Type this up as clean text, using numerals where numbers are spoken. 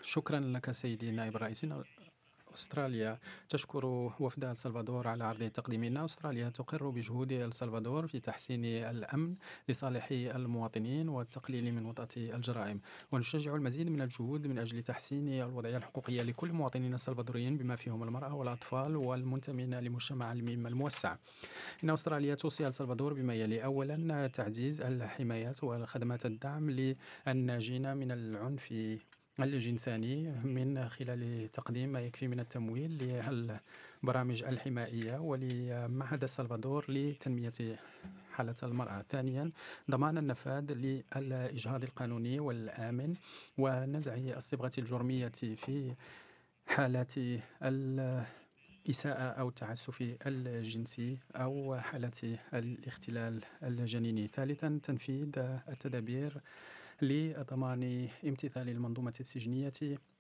شكرا لك سيدي النائب الرئيسي. أستراليا تشكر وفد السلفادور على عرض التقديم. إن أستراليا تقر بجهود السلفادور في تحسين الأمن لصالح المواطنين والتقليل من وطأة الجرائم، ونشجع المزيد من الجهود من أجل تحسين الوضعية الحقوقية لكل المواطنين السلفادوريين بما فيهم المرأة والأطفال والمنتمين لمجتمع الميم الموسع. إن أستراليا توصي السلفادور بما يلي: أولا، تعزيز الحمايات وخدمات الدعم للناجين من العنف الجنساني من خلال تقديم ما يكفي من التمويل للبرامج الحمائية ولمعهد السلفادور لتنمية حالة المرأة. ثانيا، ضمان النفاذ للإجهاض القانوني والآمن ونزع الصبغة الجرمية في حالات الإساءة أو التعسف الجنسي أو حالة الاختلال الجنيني. ثالثا، تنفيذ التدابير لضمان امتثال المنظومة السجنية